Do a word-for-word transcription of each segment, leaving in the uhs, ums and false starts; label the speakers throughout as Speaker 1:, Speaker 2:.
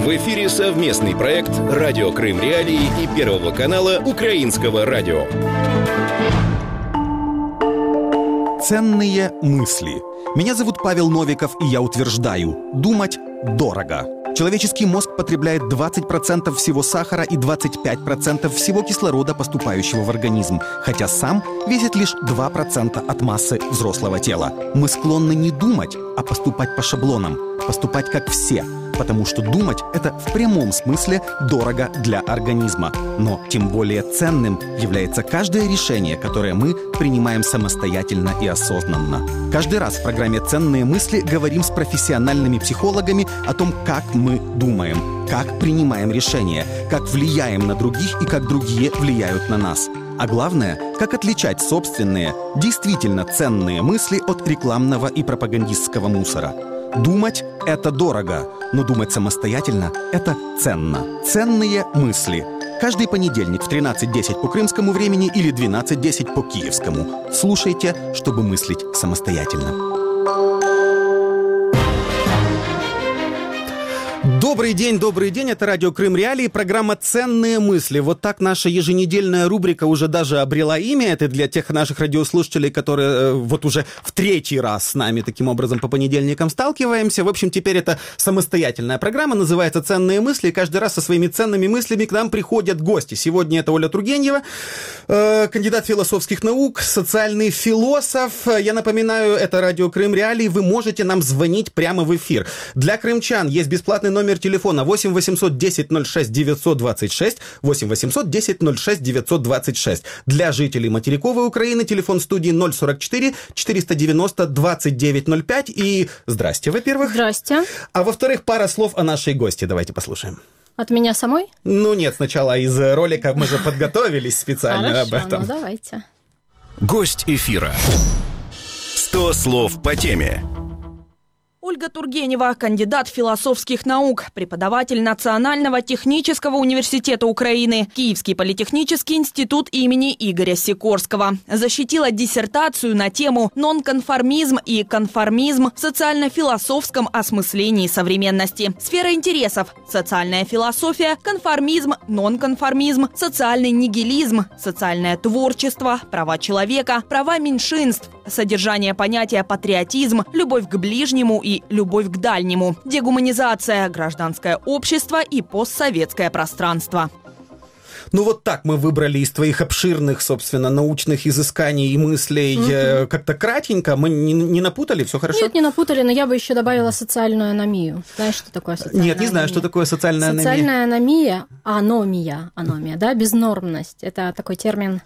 Speaker 1: В эфире совместный проект «Радио Крым Реалии» и Первого канала Украинского радио.
Speaker 2: Ценные мысли. Меня зовут Павел Новиков, и я утверждаю: думать дорого. Человеческий мозг потребляет двадцать процентов всего сахара и двадцать пять процентов всего кислорода, поступающего в организм, хотя сам весит лишь два процента от массы взрослого тела. Мы склонны не думать, а поступать по шаблонам, поступать как все, потому что думать – это в прямом смысле дорого для организма. Но тем более ценным является каждое решение, которое мы принимаем самостоятельно и осознанно. Каждый раз в программе «Ценные мысли» говорим с профессиональными психологами о том, как мы думаем, как принимаем решения, как влияем на других и как другие влияют на нас. А главное, как отличать собственные, действительно ценные мысли от рекламного и пропагандистского мусора. Думать – это дорого, но думать самостоятельно – это ценно. Ценные мысли. Каждый понедельник в тринадцать десять по крымскому времени или двенадцать десять по киевскому. Слушайте, чтобы мыслить самостоятельно. Добрый день, добрый день. Это радио Крым Реалии, программа «Ценные мысли». Вот так наша еженедельная рубрика уже даже обрела имя. Это для тех наших радиослушателей, которые э, вот уже в третий раз с нами таким образом по понедельникам сталкиваемся. В общем, теперь это самостоятельная программа, называется «Ценные мысли». И каждый раз со своими ценными мыслями к нам приходят гости. Сегодня это Оля Тургенева, э, кандидат философских наук, социальный философ. Я напоминаю, это радио Крым Реалии. Вы можете нам звонить прямо в эфир. Для крымчан есть бесплатный номер телефона восемь восемьсот десять ноль шесть девятьсот двадцать шесть, восемь восемьсот десять ноль шесть девятьсот двадцать шесть. Для жителей материковой Украины телефон студии ноль сорок четыре четыреста девяносто двадцать девять ноль пять. И здрасте, во-первых.
Speaker 3: Здрасте.
Speaker 2: А во-вторых, пара слов о нашей гости. Давайте послушаем.
Speaker 3: От меня самой?
Speaker 2: Ну нет, сначала из ролика, мы же подготовились специально
Speaker 3: Хорошо,
Speaker 2: об этом.
Speaker 3: ну давайте.
Speaker 1: Гость эфира. сто слов по теме.
Speaker 4: Ольга Тургенева, кандидат философских наук, преподаватель Национального технического университета Украины, Киевский политехнический институт имени Игоря Сикорского. Защитила диссертацию на тему «Нонконформизм и конформизм в социально-философском осмыслении современности». Сфера интересов – социальная философия, конформизм, нонконформизм, социальный нигилизм, социальное творчество, права человека, права меньшинств, содержание понятия патриотизм, любовь к ближнему и любовь к дальнему, дегуманизация, гражданское общество и постсоветское пространство.
Speaker 2: Ну вот так мы выбрали из твоих обширных, собственно, научных изысканий и мыслей угу. э, как-то кратенько. Мы не, не напутали, все хорошо?
Speaker 3: Нет, не напутали, но я бы еще добавила социальную аномию. Знаешь, что такое социальная аномия?
Speaker 2: Нет, не знаю,
Speaker 3: аномия.
Speaker 2: Что такое социальная аномия.
Speaker 3: Социальная аномия, аномия, аномия, да, безнормность. Это такой термин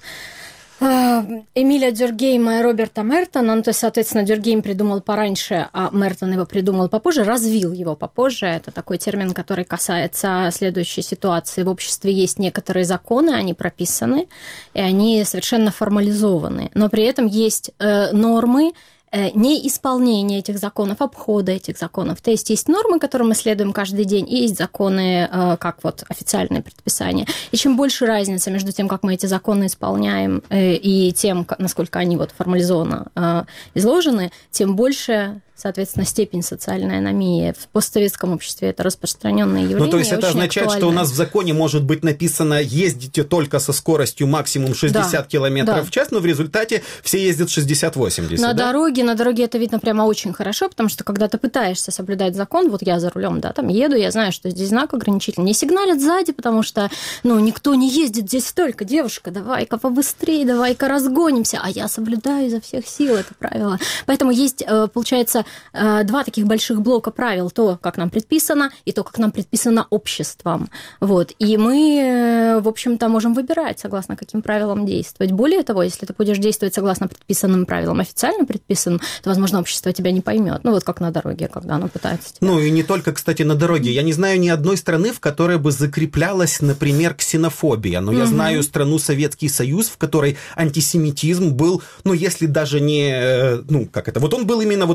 Speaker 3: Эмиля Дюркгейма и Роберта Мертона. Ну, то есть, соответственно, Дюркгейм придумал пораньше, а Мертон его придумал попозже, развил его попозже. Это такой термин, который касается следующей ситуации. В обществе есть некоторые законы, они прописаны, и они совершенно формализованы. Но при этом есть э, нормы, неисполнение этих законов, обхода этих законов. То есть есть нормы, которым мы следуем каждый день, и есть законы, как вот официальные предписания. И чем больше разница между тем, как мы эти законы исполняем, и тем, насколько они вот формализованно изложены, тем больше, соответственно, степень социальной аномии. В постсоветском обществе это распространенное явление. Ну,
Speaker 2: то есть это означает, актуальное. Что у нас в законе может быть написано: ездите только со скоростью максимум шестьдесят да, километров да. в час, но в результате все ездят шестьдесят-восемьдесят.
Speaker 3: На
Speaker 2: да?
Speaker 3: дороге, на дороге это видно прямо очень хорошо, потому что когда ты пытаешься соблюдать закон, вот я за рулем, да, там еду, я знаю, что здесь знак ограничительный, не сигналят сзади, потому что, ну, никто не ездит здесь столько. Девушка, давай-ка побыстрее, давай-ка разгонимся, а я соблюдаю изо всех сил это правило. Поэтому есть, получается, два таких больших блока правил: то, как нам предписано, и то, как нам предписано обществом. Вот. И мы, в общем-то, можем выбирать, согласно каким правилам действовать. Более того, если ты будешь действовать согласно предписанным правилам, официально предписанным, то, возможно, общество тебя не поймет. Ну, вот как на дороге, когда оно пытается тебя...
Speaker 2: Ну, и не только, кстати, на дороге. Я не знаю ни одной страны, в которой бы закреплялась, например, ксенофобия. Но я угу. знаю страну Советский Союз, в которой антисемитизм был, ну, если даже не... Ну, как это? Вот он был именно вот этой социальной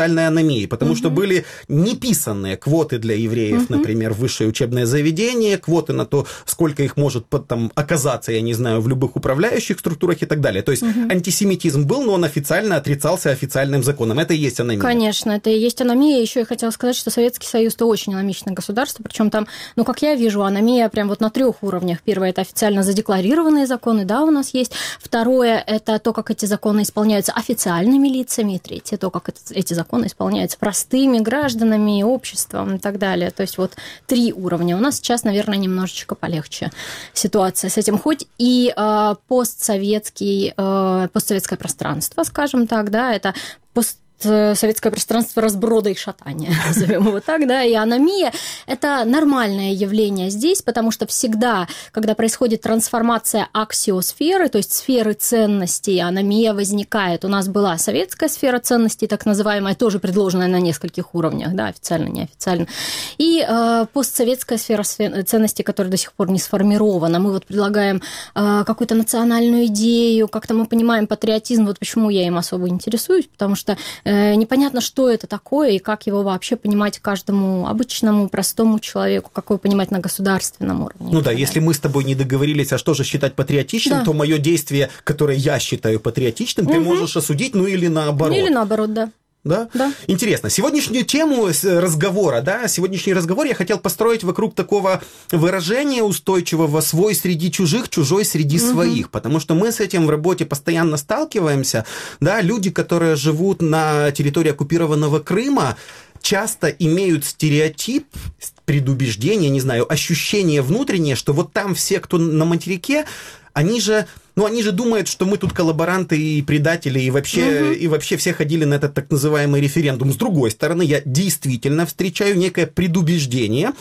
Speaker 2: социальной аномией, потому угу. что были неписанные квоты для евреев, угу. например, в высшее учебное заведение, квоты на то, сколько их может там оказаться, я не знаю, в любых управляющих структурах и так далее. То есть угу. антисемитизм был, но он официально отрицался официальным законом. Это и есть аномия.
Speaker 3: Конечно, это и есть аномия. Еще я хотела сказать, что Советский Союз – это очень аномичное государство, причем там, ну, как я вижу, аномия прям вот на трех уровнях. Первое – это официально задекларированные законы, да, у нас есть. Второе – это то, как эти законы исполняются официальными лицами. И третье – то, как эти законы исполняются простыми гражданами, обществом и так далее. То есть вот три уровня. У нас сейчас, наверное, немножечко полегче ситуация с этим. Хоть и э, постсоветский, э, постсоветское пространство, скажем так, да, это пост советское пространство разброда и шатания, назовем его так, да, и аномия – это нормальное явление здесь, потому что всегда, когда происходит трансформация аксиосферы, то есть сферы ценностей, аномия возникает. У нас была советская сфера ценностей, так называемая, тоже предложенная на нескольких уровнях, да, официально, неофициально, и э, постсоветская сфера ценностей, которая до сих пор не сформирована. Мы вот предлагаем э, какую-то национальную идею, как-то мы понимаем патриотизм, вот почему я им особо интересуюсь, потому что непонятно, что это такое и как его вообще понимать каждому обычному, простому человеку, как его понимать на государственном уровне.
Speaker 2: Ну да, если мы с тобой не договорились, а что же считать патриотичным, да. то мое действие, которое я считаю патриотичным, угу. ты можешь осудить, ну или наоборот.
Speaker 3: Или наоборот, да.
Speaker 2: Да?
Speaker 3: Да.
Speaker 2: Интересно. Сегодняшнюю тему разговора, да, сегодняшний разговор я хотел построить вокруг такого выражения устойчивого «свой среди чужих, чужой среди угу. своих», потому что мы с этим в работе постоянно сталкиваемся, да, люди, которые живут на территории оккупированного Крыма, часто имеют стереотип, предубеждение, не знаю, ощущение внутреннее, что вот там все, кто на материке, они же, ну, они же думают, что мы тут коллаборанты и предатели, и вообще, угу. и вообще все ходили на этот так называемый референдум. С другой стороны, я действительно встречаю некое предубеждение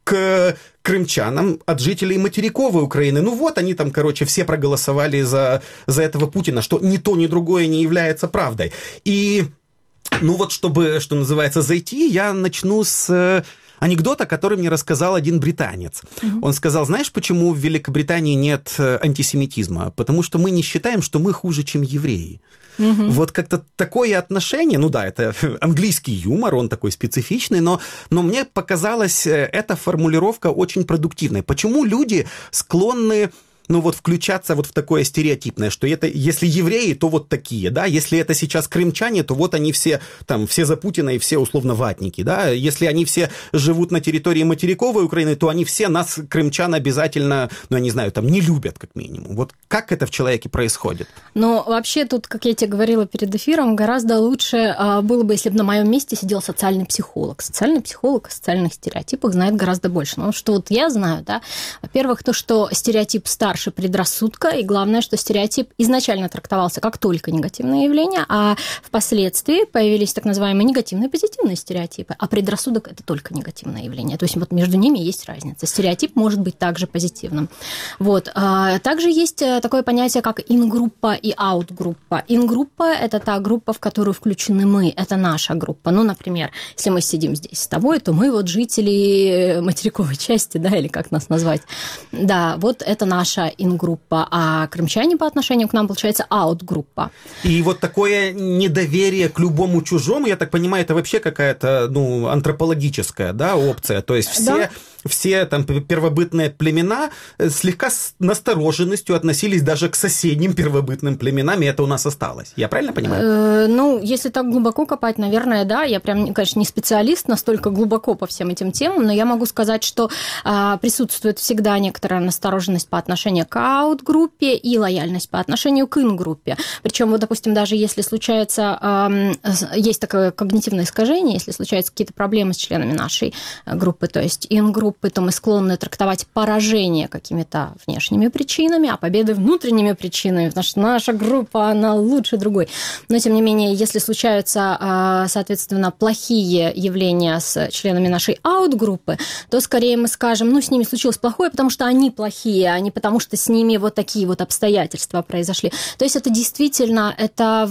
Speaker 2: к крымчанам от жителей материковой Украины. Ну вот, они там, короче, все проголосовали за, за этого Путина, что ни то, ни другое не является правдой. И, ну вот, чтобы, что называется, зайти, я начну с анекдота, который мне рассказал один британец. Mm-hmm. Он сказал, знаешь, почему в Великобритании нет антисемитизма? Потому что мы не считаем, что мы хуже, чем евреи. Mm-hmm. Вот как-то такое отношение, ну да, это английский юмор, он такой специфичный, но, но мне показалась эта формулировка очень продуктивной. Почему люди склонны ну вот включаться вот в такое стереотипное, что это, если евреи, то вот такие, да, если это сейчас крымчане, то вот они все, там, все за Путина и все условно ватники, да, если они все живут на территории материковой Украины, то они все нас, крымчан, обязательно, ну, я не знаю, там, не любят, как минимум. Вот как это в человеке происходит?
Speaker 3: Ну, вообще тут, как я тебе говорила перед эфиром, гораздо лучше было бы, если бы на моем месте сидел социальный психолог. Социальный психолог о социальных стереотипах знает гораздо больше. Ну, что вот я знаю, да, во-первых, то, что стереотип старше предрассудка, и главное, что стереотип изначально трактовался как только негативное явление, а впоследствии появились так называемые негативные и позитивные стереотипы, а предрассудок – это только негативное явление. То есть вот между ними есть разница. Стереотип может быть также позитивным. Вот. Также есть такое понятие, как ин-группа и аут-группа. Ин-группа – это та группа, в которую включены мы, это наша группа. Ну, например, если мы сидим здесь с тобой, то мы вот жители материковой части, да, или как нас назвать. Да, вот это наша ин-группа, а крымчане по отношению к нам, получается, аут-группа.
Speaker 2: И вот такое недоверие к любому чужому, я так понимаю, это вообще какая-то, ну, антропологическая, да, опция. То есть все, да. все там первобытные племена слегка с настороженностью относились даже к соседним первобытным племенам, и это у нас осталось. Я правильно понимаю?
Speaker 3: Э, ну, если так глубоко копать, наверное, да. Я прям, конечно, не специалист настолько глубоко по всем этим темам, но я могу сказать, что а, присутствует всегда некоторая настороженность по отношению к аут-группе и лояльность по отношению к ин-группе. Причем, вот, допустим, даже если случается, э, есть такое когнитивное искажение, если случаются какие-то проблемы с членами нашей группы, то есть ин-группы, то мы склонны трактовать поражение какими-то внешними причинами, а победы внутренними причинами, потому что наша группа, она лучше другой. Но, тем не менее, если случаются, соответственно, плохие явления с членами нашей аут-группы, то скорее мы скажем, ну, с ними случилось плохое, потому что они плохие, а не потому что с ними вот такие вот обстоятельства произошли. То есть это действительно, это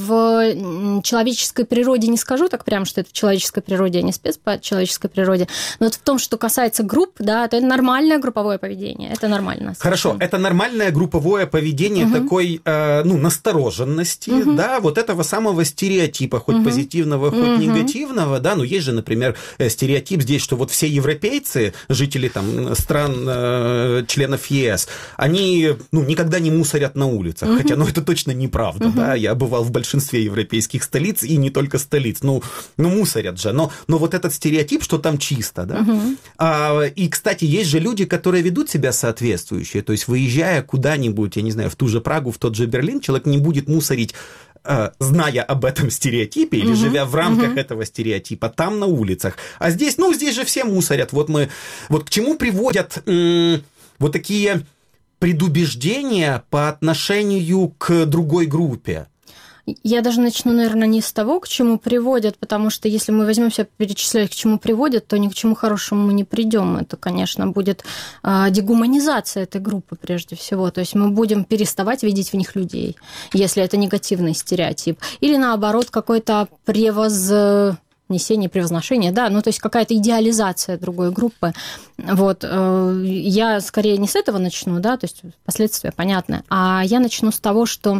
Speaker 3: в человеческой природе, не скажу так прямо, что это в человеческой природе, а не спец по человеческой природе, но вот в том, что касается группы, групп, да, это нормальное групповое поведение, это нормально.
Speaker 2: Хорошо, это нормальное групповое поведение угу. такой, э, ну, настороженности, угу. да, вот этого самого стереотипа, хоть угу. позитивного, хоть угу. негативного, да, ну, есть же, например, стереотип здесь, что вот все европейцы, жители там стран, э, членов ЕС, они, ну, никогда не мусорят на улицах, угу. хотя, ну, это точно неправда, угу. да, я бывал в большинстве европейских столиц, и не только столиц, ну, ну мусорят же, но, но вот этот стереотип, что там чисто, да, угу. а, и, кстати, есть же люди, которые ведут себя соответствующе, то есть, выезжая куда-нибудь, я не знаю, в ту же Прагу, в тот же Берлин, человек не будет мусорить, зная об этом стереотипе или угу, живя в рамках угу. этого стереотипа там на улицах. А здесь, ну, здесь же все мусорят. Вот мы, вот к чему приводят м- вот такие предубеждения по отношению к другой группе?
Speaker 3: Я даже начну, наверное, не с того, к чему приводят, потому что если мы возьмемся перечислять, к чему приводят, то ни к чему хорошему мы не придем. Это, конечно, будет дегуманизация этой группы прежде всего. То есть мы будем переставать видеть в них людей, если это негативный стереотип. Или, наоборот, какой-то превоз... несение, превозношение, да, ну, то есть какая-то идеализация другой группы. Вот, я скорее не с этого начну, да, то есть последствия понятны, а я начну с того, что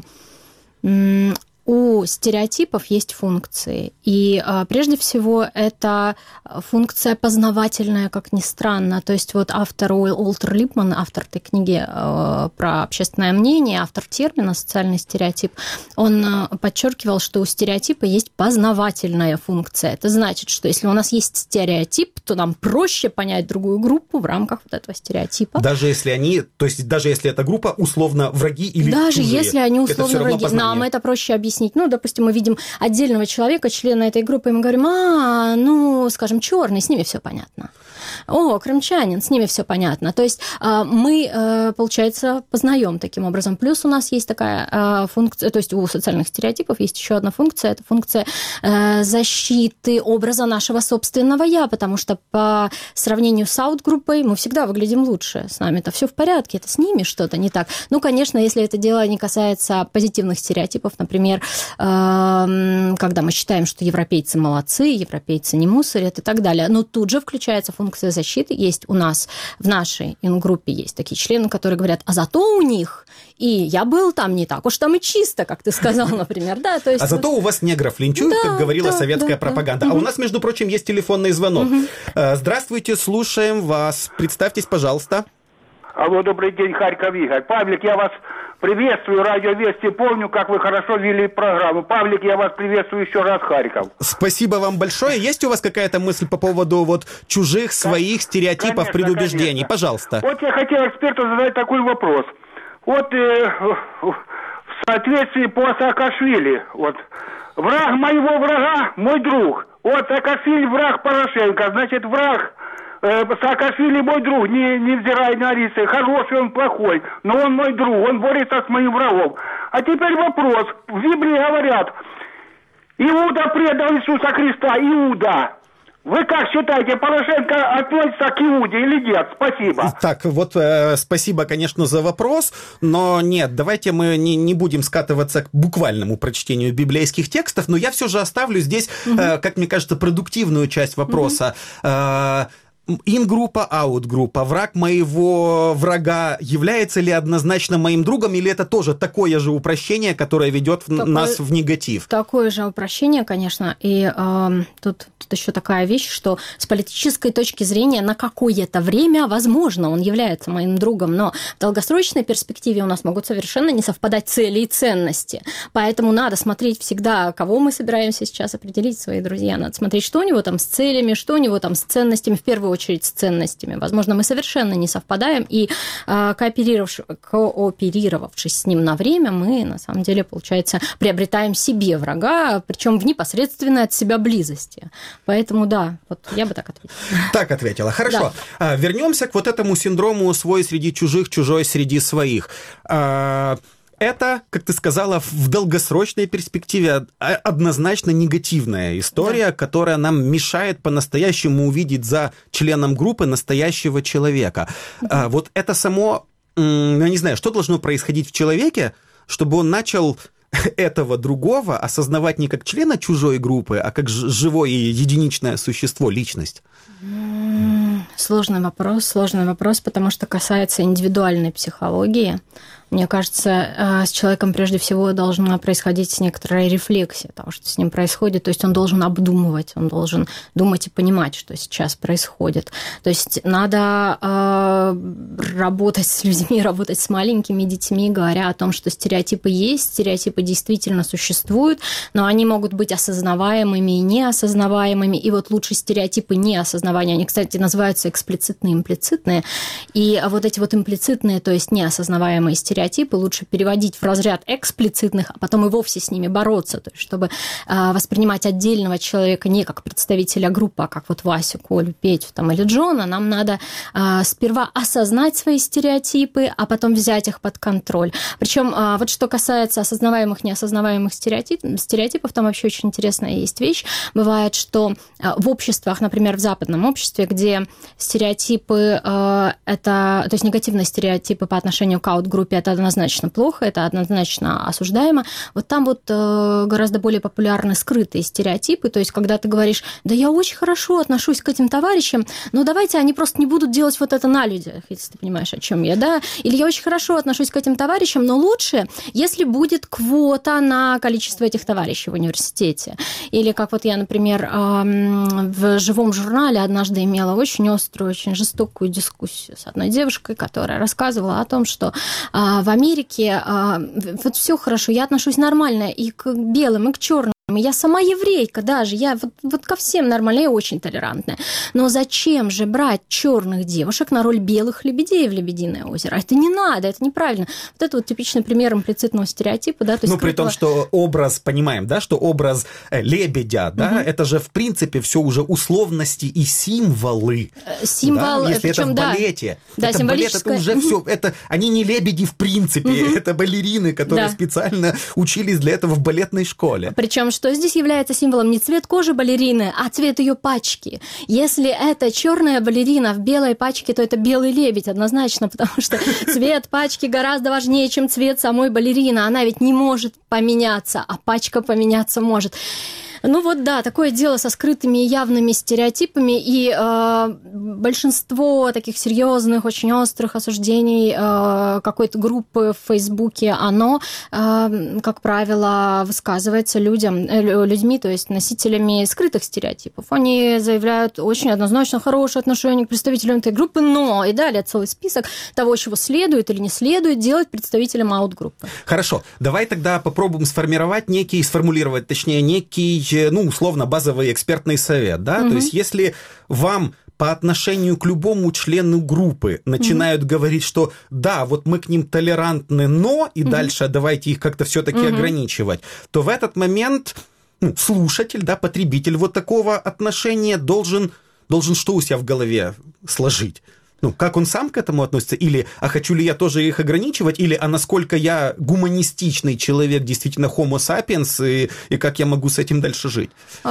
Speaker 3: у стереотипов есть функции, и а, прежде всего это функция познавательная, как ни странно. То есть вот автор Уолтер Липман, автор этой книги э, про общественное мнение, автор термина «социальный стереотип», он э, подчеркивал, что у стереотипа есть познавательная функция. Это значит, что если у нас есть стереотип, то нам проще понять другую группу в рамках вот этого стереотипа.
Speaker 2: Даже если они, то есть даже если эта группа условно враги или
Speaker 3: даже
Speaker 2: чужие,
Speaker 3: если они условно враги, познание. Нам это проще объяснить. Ну, допустим, мы видим отдельного человека, члена этой группы, и мы говорим, а, ну, скажем, черный, с ними все понятно. О, крымчанин, с ними все понятно. То есть мы, получается, познаем таким образом. Плюс у нас есть такая функция, то есть у социальных стереотипов есть еще одна функция, это функция защиты образа нашего собственного «я», потому что по сравнению с аут-группой мы всегда выглядим лучше. С нами-то все в порядке, это с ними что-то не так. Ну, конечно, если это дело не касается позитивных стереотипов, например, когда мы считаем, что европейцы молодцы, европейцы не мусорят и так далее, но тут же включается функция защиты. Есть у нас в нашей группе есть такие члены, которые говорят, а зато у них, и я был там не так уж там и чисто, как ты сказал, например. Да, то есть...
Speaker 2: А зато у вас негров линчуют, да, как говорила да, советская да, пропаганда. Да. А у нас, между прочим, есть телефонный звонок. Угу. Здравствуйте, слушаем вас. Представьтесь, пожалуйста.
Speaker 5: Алло, добрый день, Харьков Игорь. Павлик, я вас приветствую, Радио Вести, помню, как вы хорошо вели программу. Павлик, я вас приветствую еще раз, Харьков.
Speaker 2: Спасибо вам большое. Есть у вас какая-то мысль по поводу вот чужих, своих стереотипов, конечно, предубеждений? Конечно. Пожалуйста.
Speaker 5: Вот я хотел эксперту задать такой вопрос. Вот э, в соответствии по Саакашвили, вот, враг моего врага, мой друг. Вот Саакашвили враг Порошенко, значит, враг... Саакашвили мой друг, не, невзирая на рисы, хороший он, плохой, но он мой друг, он борется с моим врагом. А теперь вопрос, в Библии говорят, Иуда предал Иисуса Христа, Иуда. Вы как считаете, Порошенко относится к Иуде или нет? Спасибо.
Speaker 2: Так, вот э, спасибо, конечно, за вопрос, но нет, давайте мы не, не будем скатываться к буквальному прочтению библейских текстов, но я все же оставлю здесь, угу. э, как мне кажется, продуктивную часть вопроса. Угу. Э, Ин-группа, аут-группа. Враг моего врага является ли однозначно моим другом, или это тоже такое же упрощение, которое ведет такое, нас в негатив?
Speaker 3: Такое же упрощение, конечно. И э, тут, тут еще такая вещь, что с политической точки зрения на какое-то время, возможно, он является моим другом, но в долгосрочной перспективе у нас могут совершенно не совпадать цели и ценности. Поэтому надо смотреть всегда, кого мы собираемся сейчас определить, свои друзья. Надо смотреть, что у него там с целями, что у него там с ценностями, в первую очередь с ценностями. Возможно, мы совершенно не совпадаем, и кооперировавшись, кооперировавшись с ним на время, мы, на самом деле, получается, приобретаем себе врага, причем в непосредственной от себя близости. Поэтому, да, вот я бы так ответила.
Speaker 2: Так ответила. Хорошо. Да. Вернемся к вот этому синдрому «свой среди чужих, чужой среди своих». Это, как ты сказала, в долгосрочной перспективе однозначно негативная история, да. которая нам мешает по-настоящему увидеть за членом группы настоящего человека. Да. Вот это само, я не знаю, что должно происходить в человеке, чтобы он начал этого другого осознавать не как члена чужой группы, а как живое и единичное существо, личность?
Speaker 3: Сложный вопрос, сложный вопрос, потому что касается индивидуальной психологии. Мне кажется, с человеком прежде всего должна происходить некоторая рефлексия того, что с ним происходит. То есть он должен обдумывать, он должен думать и понимать, что сейчас происходит. То есть надо э, работать с людьми, работать с маленькими детьми, говоря о том, что стереотипы есть, стереотипы действительно существуют, но они могут быть осознаваемыми и неосознаваемыми. И вот лучше стереотипы неосознавания, они, кстати, называются эксплицитные, имплицитные. И вот эти вот имплицитные, то есть неосознаваемые стереотипы, стереотипы лучше переводить в разряд эксплицитных, а потом и вовсе с ними бороться, то есть чтобы воспринимать отдельного человека не как представителя группы, а как вот Васю, Колю, Петю там, или Джона, нам надо сперва осознать свои стереотипы, а потом взять их под контроль. Причем вот что касается осознаваемых, неосознаваемых стереотипов, стереотипов, там вообще очень интересная есть вещь. Бывает, что в обществах, например, в западном обществе, где стереотипы, это, то есть негативные стереотипы по отношению к аут-группе, это однозначно плохо, это однозначно осуждаемо. Вот там вот гораздо более популярны скрытые стереотипы, то есть когда ты говоришь, да я очень хорошо отношусь к этим товарищам, но давайте они просто не будут делать вот это на людях, если ты понимаешь, о чем я, да? Или я очень хорошо отношусь к этим товарищам, но лучше, если будет квота на количество этих товарищей в университете. Или как вот я, например, в живом журнале однажды имела очень острую, очень жестокую дискуссию с одной девушкой, которая рассказывала о том, что в Америке вот все хорошо, я отношусь нормально и к белым, и к черным. Я сама еврейка даже, я вот, вот ко всем нормально, я очень толерантная. Но зачем же брать черных девушек на роль белых лебедей в «Лебединое озеро»? Это не надо, это неправильно. Вот это вот типичный пример имплицитного стереотипа. Да, то есть
Speaker 2: ну, при том, что образ, понимаем, да, что образ лебедя, да, угу. это же, в принципе, все уже условности и символы.
Speaker 3: Символ,
Speaker 2: да? Если
Speaker 3: причем,
Speaker 2: это в балете.
Speaker 3: Да,
Speaker 2: это балет, это уже угу. все, это, они не лебеди в принципе, угу. это балерины, которые да. специально учились для этого в балетной школе.
Speaker 3: Причем что здесь является символом? Не цвет кожи балерины, а цвет ее пачки. Если это черная балерина в белой пачке, то это белый лебедь однозначно, потому что цвет пачки гораздо важнее, чем цвет самой балерины. Она ведь не может поменяться, а пачка поменяться может. Ну вот да, такое дело со скрытыми и явными стереотипами, и э, большинство таких серьезных, очень острых осуждений э, какой-то группы в Фейсбуке, оно, э, как правило, высказывается людям, э, людьми, то есть носителями скрытых стереотипов. Они заявляют очень однозначно хорошее отношение к представителям этой группы, но и далее целый список того, чего следует или не следует делать представителям аут-группы.
Speaker 2: Хорошо, давай тогда попробуем сформировать некий, сформулировать, точнее, некий, ну, условно, базовый экспертный совет, да, угу. то есть если вам по отношению к любому члену группы начинают угу. говорить, что да, вот мы к ним толерантны, но, и угу. дальше давайте их как-то все-таки угу. ограничивать, то в этот момент ну, слушатель, да, потребитель вот такого отношения должен, должен что у себя в голове сложить? Ну, как он сам к этому относится? Или, а хочу ли я тоже их ограничивать? Или, а насколько я гуманистичный человек, действительно homo sapiens, и, и как я могу с этим дальше жить?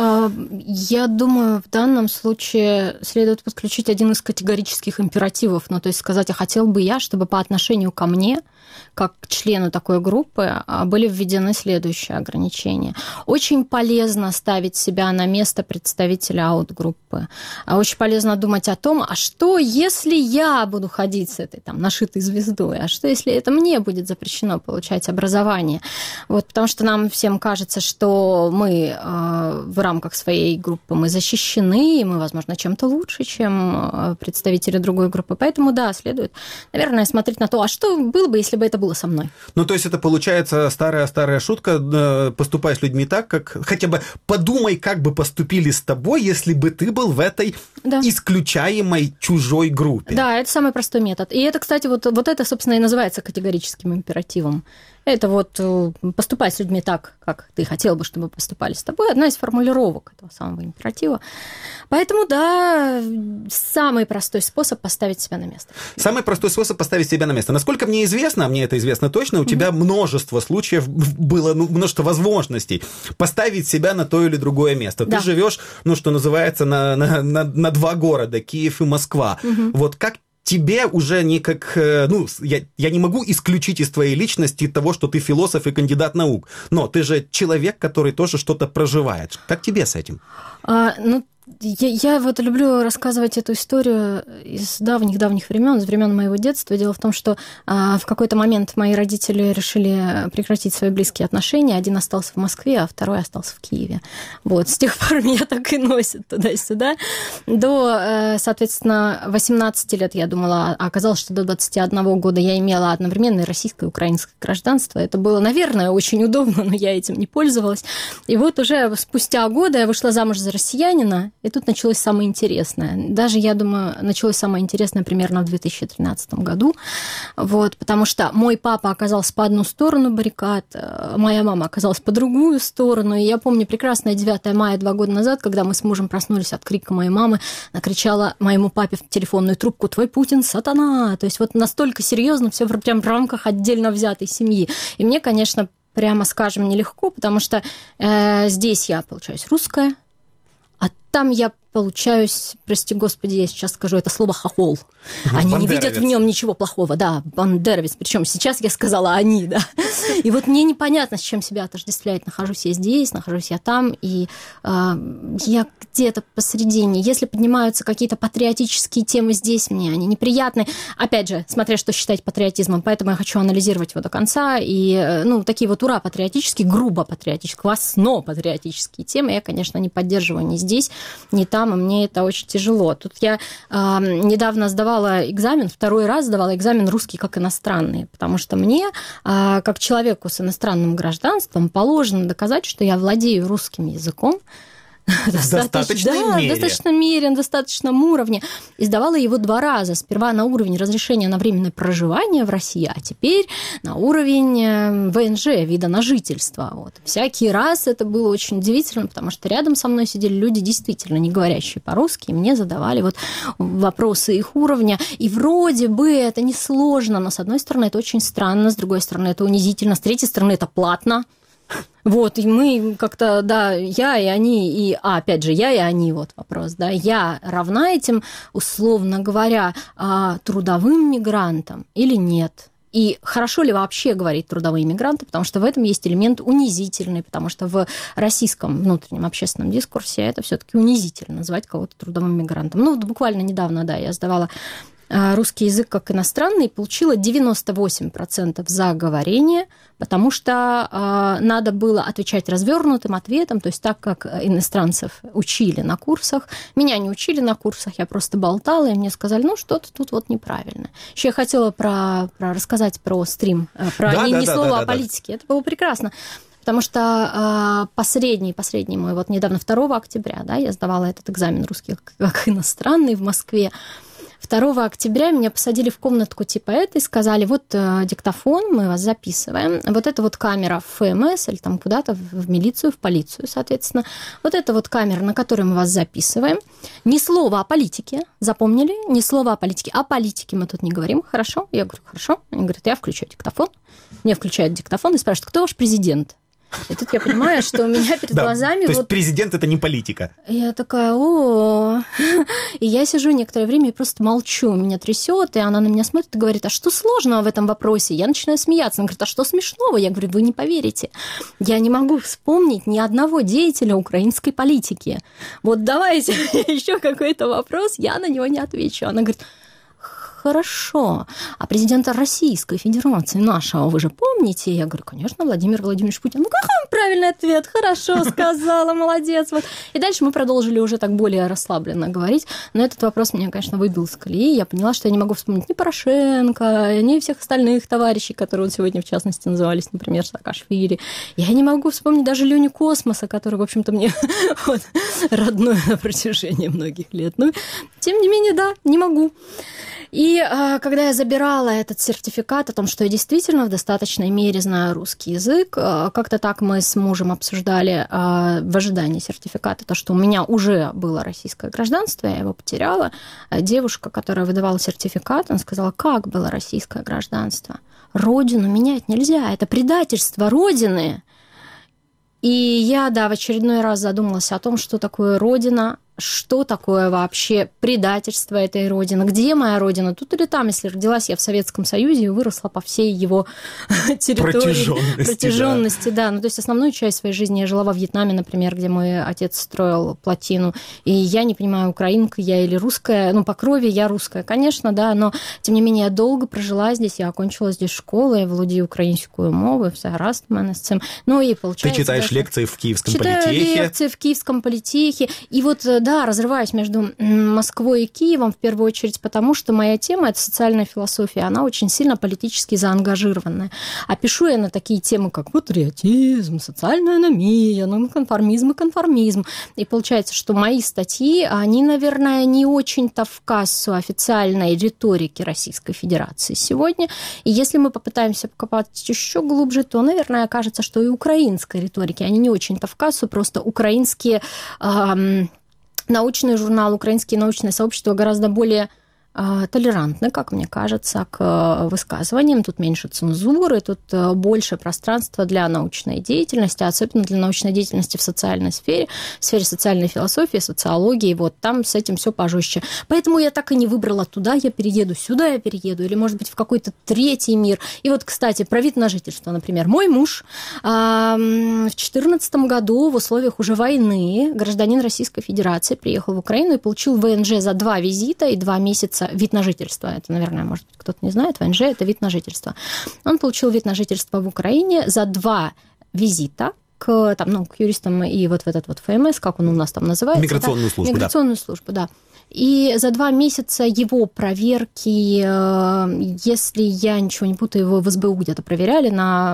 Speaker 3: Я думаю, в данном случае следует подключить один из категорических императивов. Ну, то есть сказать, а хотел бы я, чтобы по отношению ко мне, как к члену такой группы, были введены следующие ограничения. Очень полезно ставить себя на место представителя аут-группы. Очень полезно думать о том, а что, если я буду ходить с этой там нашитой звездой, а что, если это мне будет запрещено получать образование? Вот, потому что нам всем кажется, что мы э, в рамках своей группы мы защищены, и мы, возможно, чем-то лучше, чем представители другой группы. Поэтому, да, следует, наверное, смотреть на то, а что было бы, если бы это было со мной?
Speaker 2: Ну, то есть это получается старая-старая шутка, поступай с людьми так, как хотя бы подумай, как бы поступили с тобой, если бы ты был в этой да. исключаемой чужой группе.
Speaker 3: Да, это самый простой метод. И это, кстати, вот, вот это, собственно, и называется категорическим императивом. Это вот поступай с людьми так, как ты хотел бы, чтобы поступали с тобой. Одна из формулировок этого самого императива. Поэтому, да, самый простой способ поставить себя на место.
Speaker 2: Самый простой способ поставить себя на место. Насколько мне известно, а мне это известно точно, у mm-hmm. тебя множество случаев было, ну, множество возможностей поставить себя на то или другое место. Да. Ты живешь, ну, что называется, на, на, на, на два города, Киев и Москва. Mm-hmm. Вот как тебе уже не как... Ну, я, я не могу исключить из твоей личности того, что ты философ и кандидат наук, но ты же человек, который тоже что-то проживает. Как тебе с этим?
Speaker 3: А, ну, Я, я вот люблю рассказывать эту историю из давних-давних времен, из времен моего детства. Дело в том, что а, в какой-то момент мои родители решили прекратить свои близкие отношения. Один остался в Москве, а второй остался в Киеве. Вот, с тех пор меня так и носит туда-сюда. До, соответственно, восемнадцати лет я думала, а оказалось, что до двадцати одного года я имела одновременно и российское, и украинское гражданство. Это было, наверное, очень удобно, но я этим не пользовалась. И вот уже спустя годы я вышла замуж за россиянина, и тут началось самое интересное. Даже, я думаю, началось самое интересное примерно в две тысячи тринадцатом году. Вот, потому что мой папа оказался по одну сторону баррикад, моя мама оказалась по другую сторону. И я помню прекрасное девятое мая два года назад, когда мы с мужем проснулись от крика моей мамы, она кричала моему папе в телефонную трубку: «Твой Путин сатана!» То есть вот настолько серьезно все прям в рамках отдельно взятой семьи. И мне, конечно, прямо скажем, нелегко, потому что э, здесь я, получаюсь, русская, а там я получаюсь, прости господи, я сейчас скажу это слово хохол. Они не видят в нем ничего плохого, да, бандеровец. Причем сейчас я сказала они, да. И вот мне непонятно, с чем себя отождествлять. Нахожусь я здесь, нахожусь я там, и э, я где-то посередине. Если поднимаются какие-то патриотические темы здесь, мне они неприятны. Опять же, смотря что считать патриотизмом, поэтому я хочу анализировать его до конца. И, ну, такие вот ура патриотические, грубо патриотические, квасно патриотические темы я, конечно, не поддерживаю ни здесь, ни там, и мне это очень тяжело. Тут я э, недавно сдавала экзамен, второй раз сдавала экзамен русский как иностранный, потому что мне, э, как человеку с иностранным гражданством, положено доказать, что я владею русским языком,
Speaker 6: В достаточной
Speaker 3: да,
Speaker 6: мере.
Speaker 3: в достаточной мере, на достаточном уровне. И сдавала его два раза. Сперва на уровень разрешения на временное проживание в России, а теперь на уровень вэ эн жэ, вида на жительство. Вот. Всякий раз это было очень удивительно, потому что рядом со мной сидели люди, действительно не говорящие по-русски, и мне задавали вот вопросы их уровня. И вроде бы это несложно, но с одной стороны это очень странно, с другой стороны это унизительно, с третьей стороны это платно. Вот, и мы как-то, да, я и они, и, а, опять же, я и они, вот вопрос, да, я равна этим, условно говоря, трудовым мигрантам или нет? И хорошо ли вообще говорить трудовые мигранты, потому что в этом есть элемент унизительный, потому что в российском внутреннем общественном дискурсе это все-таки унизительно называть кого-то трудовым мигрантом. Ну, вот буквально недавно, да, я сдавала русский язык как иностранный, получила девяносто восемь процентов за говорение, потому что э, надо было отвечать развернутым ответом, то есть так, как иностранцев учили на курсах. Меня не учили на курсах, я просто болтала, и мне сказали, ну, что-то тут вот неправильно. Еще я хотела про, про рассказать про стрим, про да, не, да, не да, слово да, да, о политике. Да. Это было прекрасно. Потому что э, последний, последний мой, вот недавно второго октября, да, я сдавала этот экзамен русский как иностранный в Москве. второго октября меня посадили в комнатку типа этой, сказали, вот э, диктофон, мы вас записываем, вот это вот камера в эф эм эс или там куда-то в милицию, в полицию, соответственно, вот это вот камера, на которой мы вас записываем. Ни слова о политике, запомнили? Ни слова о политике. О политике мы тут не говорим, хорошо? Я говорю, хорошо. Они говорят, я включаю диктофон. Мне включают диктофон и спрашивают, кто ваш президент? И тут я понимаю, что у меня перед
Speaker 6: да,
Speaker 3: глазами...
Speaker 6: То есть
Speaker 3: вот...
Speaker 6: президент – это не политика.
Speaker 3: Я такая, о, и я сижу некоторое время и просто молчу, меня трясет, и она на меня смотрит и говорит, а что сложного в этом вопросе? Я начинаю смеяться, она говорит, а что смешного? Я говорю, вы не поверите, я не могу вспомнить ни одного деятеля украинской политики. Вот давайте еще какой-то вопрос, я на него не отвечу. Она говорит, хорошо, а президента Российской Федерации нашего вы же помните? Я говорю, конечно, Владимир Владимирович Путин. Ну, какой он правильный ответ? Хорошо сказала, молодец. Вот. И дальше мы продолжили уже так более расслабленно говорить, но этот вопрос меня, конечно, выбил с колеи. Я поняла, что я не могу вспомнить ни Порошенко, ни всех остальных товарищей, которые вот сегодня, в частности, назывались, например, Саакашвили. Я не могу вспомнить даже Леню Космоса, который, в общем-то, мне вот, родной на протяжении многих лет. Но, тем не менее, да, не могу. И а, когда я забирала этот сертификат о том, что я действительно в достаточной мере знаю русский язык, а, как-то так мы с мужем обсуждали а, в ожидании сертификата, то, что у меня уже было российское гражданство, я его потеряла. А девушка, которая выдавала сертификат, она сказала, как было российское гражданство? Родину менять нельзя, это предательство Родины. И я, да, в очередной раз задумалась о том, что такое Родина, что такое вообще предательство этой родины, где моя родина, тут или там, если родилась я в Советском Союзе и выросла по всей его территории.
Speaker 6: Протяженности,
Speaker 3: Протяженности, да. да. Ну, то есть основную часть своей жизни я жила во Вьетнаме, например, где мой отец строил плотину, и я не понимаю, украинка я или русская, ну, по крови я русская, конечно, да, но, тем не менее, я долго прожила здесь, я окончила здесь школу, я владею украинскую мову, все гаразд у мене з цим. Ну, и получается...
Speaker 6: Ты читаешь
Speaker 3: даже...
Speaker 6: лекции в Киевском
Speaker 3: Читаю
Speaker 6: политехе.
Speaker 3: Читаю лекции в Киевском политехе, и вот, да, разрываюсь между Москвой и Киевом в первую очередь потому, что моя тема – это социальная философия, она очень сильно политически заангажированная. А пишу я на такие темы, как патриотизм, социальная аномия, нонконформизм и конформизм. И получается, что мои статьи, они, наверное, не очень-то в кассу официальной риторики Российской Федерации сегодня. И если мы попытаемся покопать еще глубже, то, наверное, окажется, что и украинской риторики, они не очень-то в кассу, просто украинские... Эм, научный журнал, украинские научные сообщества гораздо более толерантны, как мне кажется, к высказываниям. Тут меньше цензуры, тут больше пространства для научной деятельности, особенно для научной деятельности в социальной сфере, в сфере социальной философии, социологии. Вот там с этим все пожестче. Поэтому я так и не выбрала туда, я перееду, сюда я перееду, или, может быть, в какой-то третий мир. И вот, кстати, про вид на жительство, например. Мой муж в две тысячи четырнадцатом году в условиях уже войны, гражданин Российской Федерации, приехал в Украину и получил ВНЖ за два визита и два месяца вид на жительство. Это, наверное, может быть, кто-то не знает. ВНЖ – это вид на жительство. Он получил вид на жительство в Украине за два визита к, там, ну, к юристам и вот в этот вот ФМС, как он у нас там называется.
Speaker 6: Миграционную
Speaker 3: да?
Speaker 6: службу,
Speaker 3: Миграционную
Speaker 6: да.
Speaker 3: службу, да. И за два месяца его проверки, если я ничего не путаю, его в СБУ где-то проверяли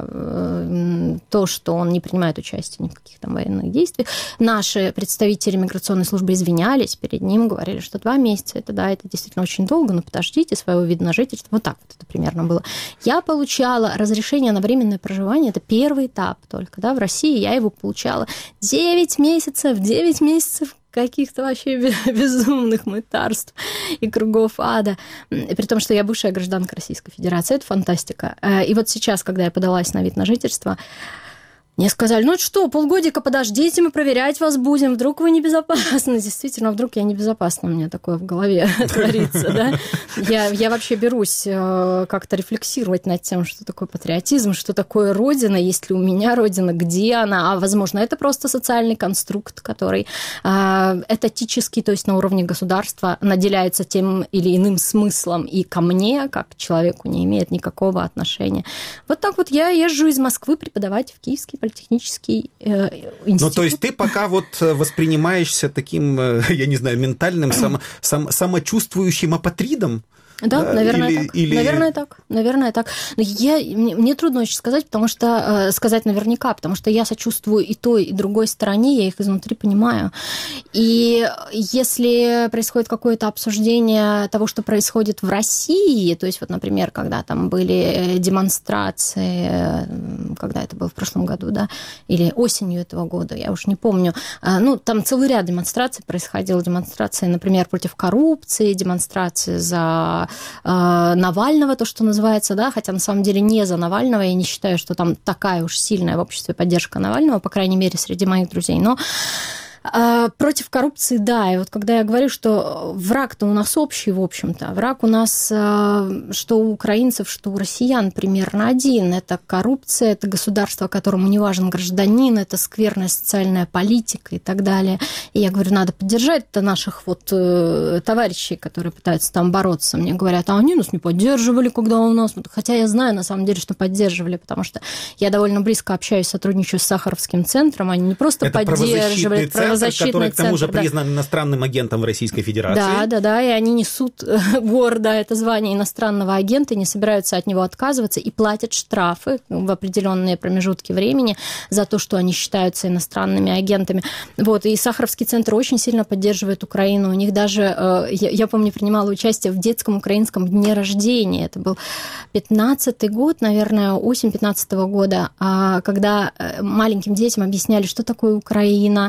Speaker 3: на то, что он не принимает участие ни в каких там военных действиях. Наши представители миграционной службы извинялись перед ним, говорили, что два месяца, это да, это действительно очень долго, но подождите, своего вида на жительство. Вот так вот это примерно было. Я получала разрешение на временное проживание, это первый этап только, да, в России я его получала девять месяцев, девять месяцев каких-то вообще безумных мытарств и кругов ада. При том, что я бывшая гражданка Российской Федерации. Это фантастика. И вот сейчас, когда я подалась на вид на жительство, мне сказали, ну что, полгодика подождите, мы проверять вас будем, вдруг вы небезопасны. Действительно, вдруг я небезопасна, у меня такое в голове творится, да. Я, я вообще берусь как-то рефлексировать над тем, что такое патриотизм, что такое родина, есть ли у меня родина, где она, а, возможно, это просто социальный конструкт, который э, этатически, то есть на уровне государства, наделяется тем или иным смыслом, и ко мне, как к человеку, не имеет никакого отношения. Вот так вот я езжу из Москвы преподавать в Киевский политехнический э, институт.
Speaker 6: Ну, то есть ты пока вот воспринимаешься таким, я не знаю, ментальным, само, сам, самочувствующим апатридом?
Speaker 3: Да,
Speaker 6: да,
Speaker 3: наверное,
Speaker 6: или,
Speaker 3: так.
Speaker 6: Или...
Speaker 3: наверное, так. Наверное, так. Но я, мне, мне трудно очень сказать, потому что э, сказать наверняка, потому что я сочувствую и той, и другой стороне, я их изнутри понимаю. И если происходит какое-то обсуждение того, что происходит в России, то есть вот, например, когда там были демонстрации, когда это было в прошлом году, да, или осенью этого года, я уж не помню, ну, там целый ряд демонстраций происходило, демонстрации, например, против коррупции, демонстрации за Навального, то, что называется, да, хотя на самом деле не за Навального, я не считаю, что там такая уж сильная в обществе поддержка Навального, по крайней мере, среди моих друзей, но против коррупции, да, и вот когда я говорю, что враг-то у нас общий, в общем-то, враг у нас, что у украинцев, что у россиян примерно один, это коррупция, это государство, которому не важен гражданин, это скверная социальная политика и так далее, и я говорю, надо поддержать наших вот товарищей, которые пытаются там бороться, мне говорят, а они нас не поддерживали, когда у нас, хотя я знаю, на самом деле, что поддерживали, потому что я довольно близко общаюсь, сотрудничаю с Сахаровским центром, они не просто это поддерживали,
Speaker 6: который, к тому же,
Speaker 3: центр,
Speaker 6: признан
Speaker 3: да.
Speaker 6: иностранным агентом в Российской Федерации.
Speaker 3: Да, да, да, и они несут гордо это звание иностранного агента, и не собираются от него отказываться, и платят штрафы в определенные промежутки времени за то, что они считаются иностранными агентами. Вот, и Сахаровский центр очень сильно поддерживает Украину. У них даже, я, я помню, принимала участие в детском украинском дне рождения. Это был пятнадцатый год, наверное, осень пятнадцатого года, когда маленьким детям объясняли, что такое Украина, что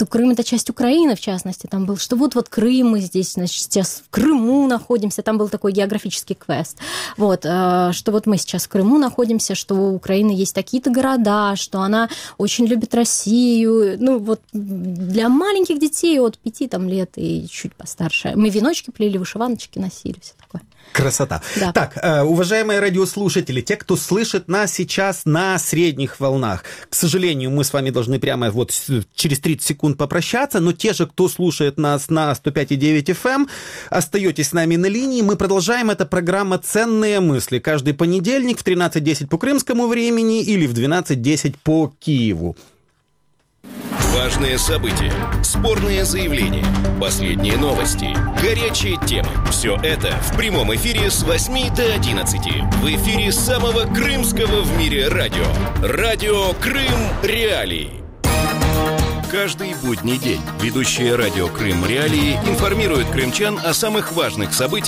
Speaker 3: Крым – это часть Украины, в частности. Там был, что вот-вот Крым, мы здесь, значит, сейчас в Крыму находимся. Там был такой географический квест. Вот, что вот мы сейчас в Крыму находимся, что у Украины есть такие-то города, что она очень любит Россию. Ну, вот для маленьких детей от пяти там, лет и чуть постарше. Мы веночки плели, вышиваночки носили, все такое.
Speaker 6: Красота.
Speaker 3: Да.
Speaker 6: Так, уважаемые радиослушатели, те, кто слышит нас сейчас на средних волнах, к сожалению, мы с вами должны прямо вот через тридцать секунд попрощаться, но те же, кто слушает нас на сто пять и девять эф эм, остаетесь с нами на линии. Мы продолжаем. Это программа «Ценные мысли». Каждый понедельник в тринадцать десять по крымскому времени или в двенадцать десять по Киеву.
Speaker 1: Важные события, спорные заявления, последние новости, горячие темы. Все это в прямом эфире с восьми до одиннадцати. В эфире самого крымского в мире радио. Радио Крым Реалии. Каждый будний день ведущие радио Крым Реалии информируют крымчан о самых важных событиях